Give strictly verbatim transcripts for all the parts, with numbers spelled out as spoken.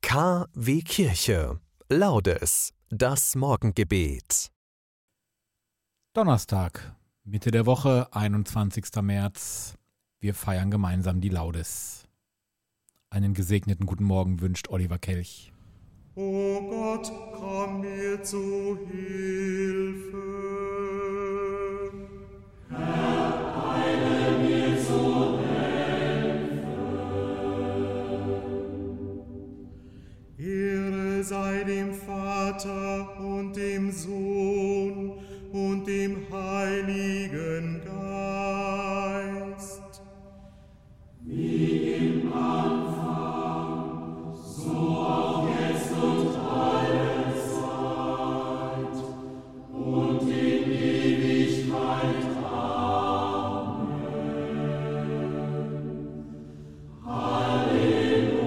K wie Kirche. Laudes, das Morgengebet. Donnerstag, Mitte der Woche, einundzwanzigster März. Wir feiern gemeinsam die Laudes. Einen gesegneten guten Morgen wünscht Oliver Kelch. O Gott, komm mir zu Hilfe. Herr, eile mir zu Hilfe. Ehre sei dem Vater und dem Sohn und dem Heiligen Geist. Wie im Anfang, so auch jetzt und alle Zeit und in Ewigkeit. Amen. Halleluja.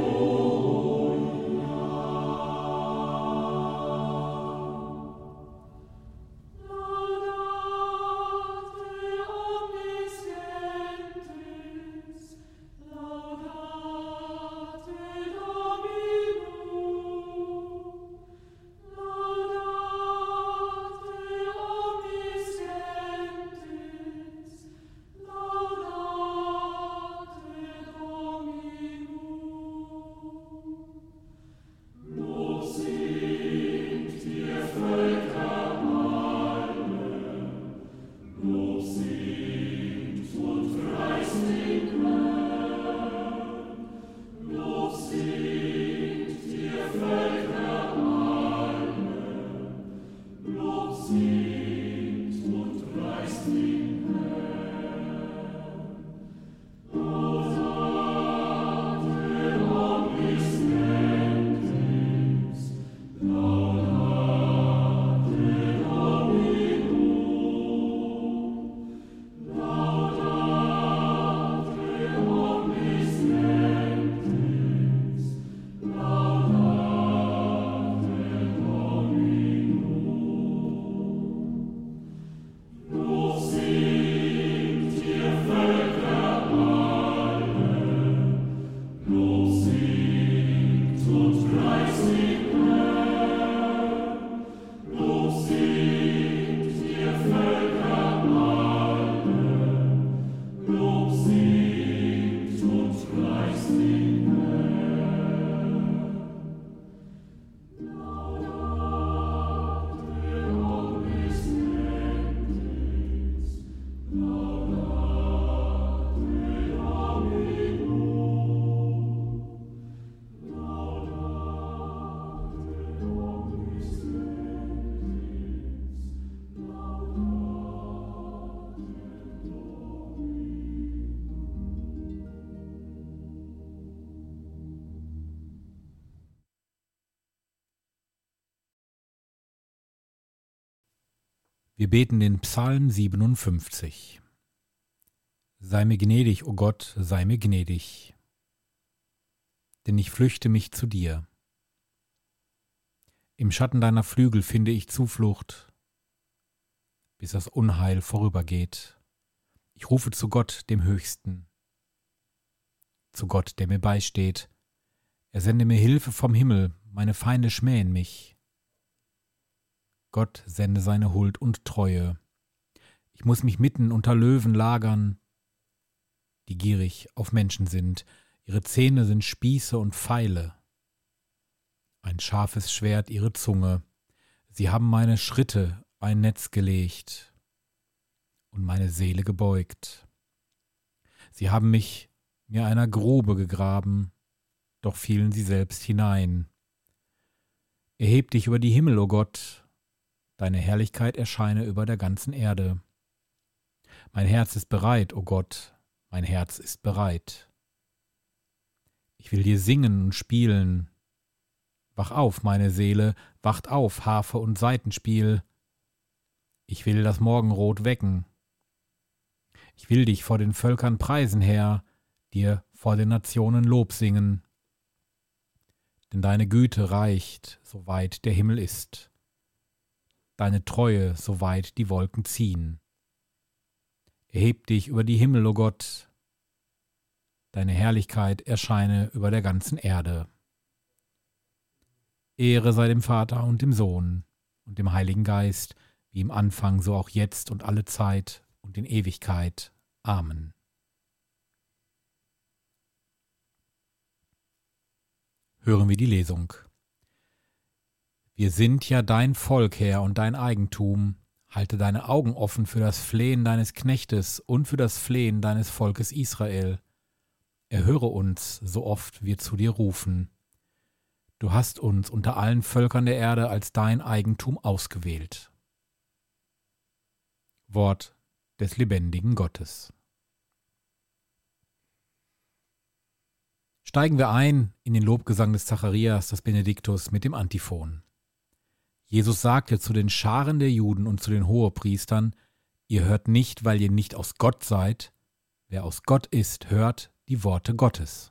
Wir beten den Psalm siebenundfünfzig. Sei mir gnädig, o Gott, sei mir gnädig, denn ich flüchte mich zu dir. Im Schatten deiner Flügel finde ich Zuflucht, bis das Unheil vorübergeht. Ich rufe zu Gott, dem Höchsten, zu Gott, der mir beisteht. Er sende mir Hilfe vom Himmel, meine Feinde schmähen mich. Gott sende seine Huld und Treue. Ich muss mich mitten unter Löwen lagern, die gierig auf Menschen sind. Ihre Zähne sind Spieße und Pfeile. Ein scharfes Schwert ihre Zunge. Sie haben meine Schritte ein Netz gelegt und meine Seele gebeugt. Sie haben mich mir einer Grube gegraben, doch fielen sie selbst hinein. Erheb dich über die Himmel, o Gott, deine Herrlichkeit erscheine über der ganzen Erde. Mein Herz ist bereit, o Gott, mein Herz ist bereit. Ich will dir singen und spielen. Wach auf, meine Seele, wacht auf, Harfe und Saitenspiel. Ich will das Morgenrot wecken. Ich will dich vor den Völkern preisen, Herr, dir vor den Nationen Lob singen. Denn deine Güte reicht, so weit der Himmel ist. Deine Treue, so weit die Wolken ziehen. Erheb dich über die Himmel, o Gott. Deine Herrlichkeit erscheine über der ganzen Erde. Ehre sei dem Vater und dem Sohn und dem Heiligen Geist, wie im Anfang, so auch jetzt und alle Zeit und in Ewigkeit. Amen. Hören wir die Lesung. Wir sind ja dein Volk, Herr, und dein Eigentum. Halte deine Augen offen für das Flehen deines Knechtes und für das Flehen deines Volkes Israel. Erhöre uns, so oft wir zu dir rufen. Du hast uns unter allen Völkern der Erde als dein Eigentum ausgewählt. Wort des lebendigen Gottes. Steigen wir ein in den Lobgesang des Zacharias, des Benediktus, mit dem Antiphon. Jesus sagte zu den Scharen der Juden und zu den Hohepriestern: Ihr hört nicht, weil ihr nicht aus Gott seid. Wer aus Gott ist, hört die Worte Gottes.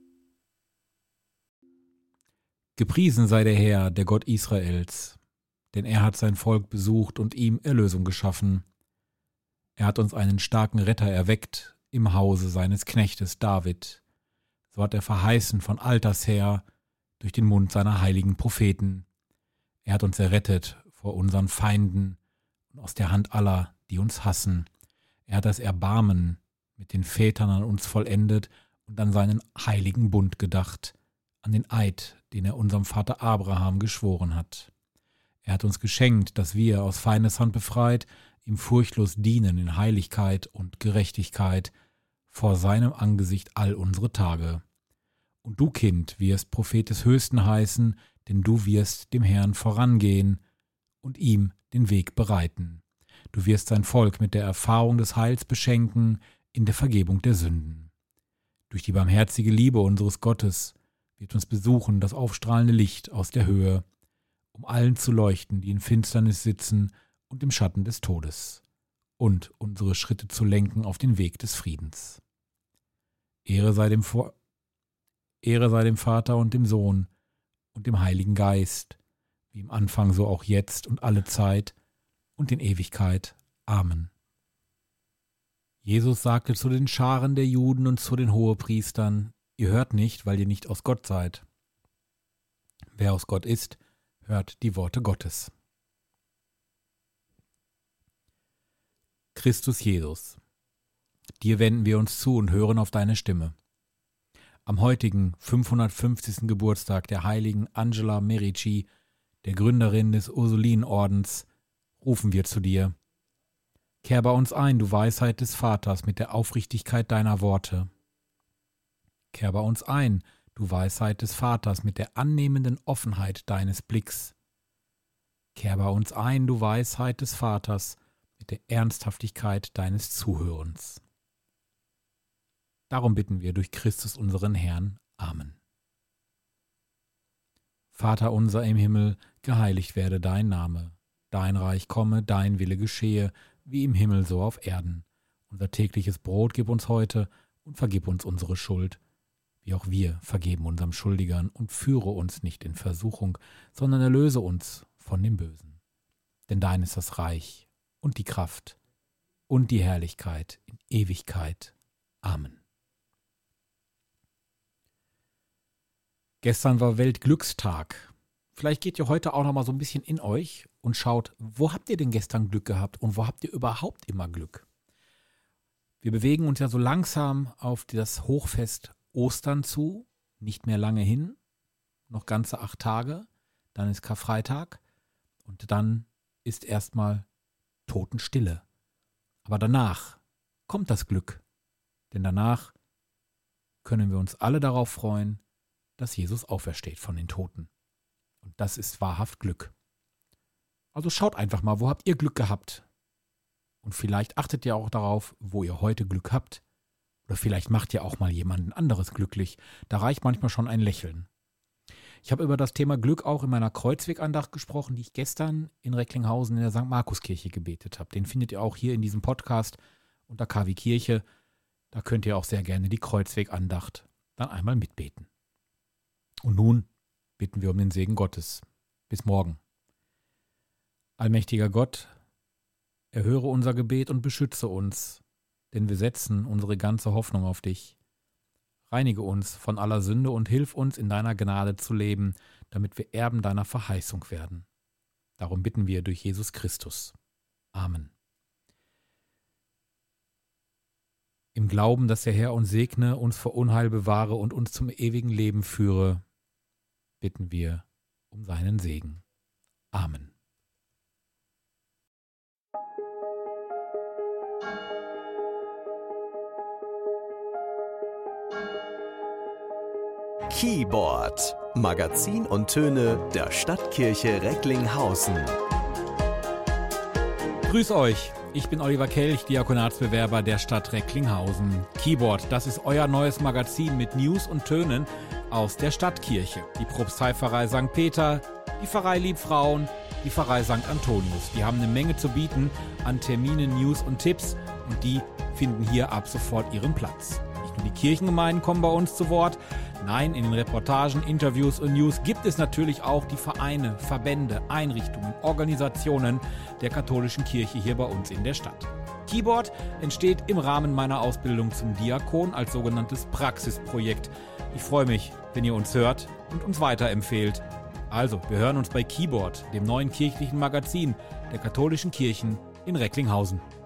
Gepriesen sei der Herr, der Gott Israels, denn er hat sein Volk besucht und ihm Erlösung geschaffen. Er hat uns einen starken Retter erweckt im Hause seines Knechtes David. So hat er verheißen von alters her durch den Mund seiner heiligen Propheten. Er hat uns errettet vor unseren Feinden und aus der Hand aller, die uns hassen. Er hat das Erbarmen mit den Vätern an uns vollendet und an seinen heiligen Bund gedacht, an den Eid, den er unserem Vater Abraham geschworen hat. Er hat uns geschenkt, dass wir, aus Feindeshand befreit, ihm furchtlos dienen in Heiligkeit und Gerechtigkeit vor seinem Angesicht all unsere Tage. Und du, Kind, wirst Prophet des Höchsten heißen, denn du wirst dem Herrn vorangehen und ihm den Weg bereiten. Du wirst sein Volk mit der Erfahrung des Heils beschenken in der Vergebung der Sünden. Durch die barmherzige Liebe unseres Gottes wird uns besuchen das aufstrahlende Licht aus der Höhe, um allen zu leuchten, die in Finsternis sitzen und im Schatten des Todes, und unsere Schritte zu lenken auf den Weg des Friedens. Ehre sei dem, Vor- Ehre sei dem Vater und dem Sohn und dem Heiligen Geist, wie im Anfang so auch jetzt und alle Zeit und in Ewigkeit. Amen. Jesus sagte zu den Scharen der Juden und zu den Hohepriestern: Ihr hört nicht, weil ihr nicht aus Gott seid. Wer aus Gott ist, hört die Worte Gottes. Christus Jesus, dir wenden wir uns zu und hören auf deine Stimme. Am heutigen fünfhundertfünfzigsten Geburtstag der heiligen Angela Merici, der Gründerin des Ursulinenordens, rufen wir zu dir. Kehr bei uns ein, du Weisheit des Vaters, mit der Aufrichtigkeit deiner Worte. Kehr bei uns ein, du Weisheit des Vaters, mit der annehmenden Offenheit deines Blicks. Kehr bei uns ein, du Weisheit des Vaters, mit der Ernsthaftigkeit deines Zuhörens. Darum bitten wir durch Christus unseren Herrn. Amen. Vater unser im Himmel, geheiligt werde dein Name. Dein Reich komme, dein Wille geschehe, wie im Himmel so auf Erden. Unser tägliches Brot gib uns heute und vergib uns unsere Schuld, wie auch wir vergeben unserem Schuldigern, und führe uns nicht in Versuchung, sondern erlöse uns von dem Bösen. Denn dein ist das Reich und die Kraft und die Herrlichkeit in Ewigkeit. Amen. Gestern war Weltglückstag. Vielleicht geht ihr heute auch noch mal so ein bisschen in euch und schaut, wo habt ihr denn gestern Glück gehabt und wo habt ihr überhaupt immer Glück? Wir bewegen uns ja so langsam auf das Hochfest Ostern zu, nicht mehr lange hin, noch ganze acht Tage, dann ist Karfreitag und dann ist erstmal Totenstille. Aber danach kommt das Glück, denn danach können wir uns alle darauf freuen, dass Jesus aufersteht von den Toten. Und das ist wahrhaft Glück. Also schaut einfach mal, wo habt ihr Glück gehabt? Und vielleicht achtet ihr auch darauf, wo ihr heute Glück habt. Oder vielleicht macht ihr auch mal jemanden anderes glücklich. Da reicht manchmal schon ein Lächeln. Ich habe über das Thema Glück auch in meiner Kreuzwegandacht gesprochen, die ich gestern in Recklinghausen in der Sankt Markuskirche gebetet habe. Den findet ihr auch hier in diesem Podcast unter K W Kirche. Da könnt ihr auch sehr gerne die Kreuzwegandacht dann einmal mitbeten. Und nun bitten wir um den Segen Gottes. Bis morgen. Allmächtiger Gott, erhöre unser Gebet und beschütze uns, denn wir setzen unsere ganze Hoffnung auf dich. Reinige uns von aller Sünde und hilf uns, in deiner Gnade zu leben, damit wir Erben deiner Verheißung werden. Darum bitten wir durch Jesus Christus. Amen. Im Glauben, dass der Herr uns segne, uns vor Unheil bewahre und uns zum ewigen Leben führe, bitten wir um seinen Segen. Amen. Keyboard, Magazin und Töne der Stadtkirche Recklinghausen. Grüß euch, ich bin Oliver Kelch, Diakonatsbewerber der Stadt Recklinghausen. Keyboard, das ist euer neues Magazin mit News und Tönen aus der Stadtkirche. Die Propsteipfarrei Sankt Peter, die Pfarrei Liebfrauen, die Pfarrei Sankt Antonius. Die haben eine Menge zu bieten an Terminen, News und Tipps und die finden hier ab sofort ihren Platz. Nicht nur die Kirchengemeinden kommen bei uns zu Wort, nein, in den Reportagen, Interviews und News gibt es natürlich auch die Vereine, Verbände, Einrichtungen, Organisationen der katholischen Kirche hier bei uns in der Stadt. Keyboard entsteht im Rahmen meiner Ausbildung zum Diakon als sogenanntes Praxisprojekt. Ich freue mich, wenn ihr uns hört und uns weiterempfehlt. Also, wir hören uns bei Keyboard, dem neuen kirchlichen Magazin der katholischen Kirchen in Recklinghausen.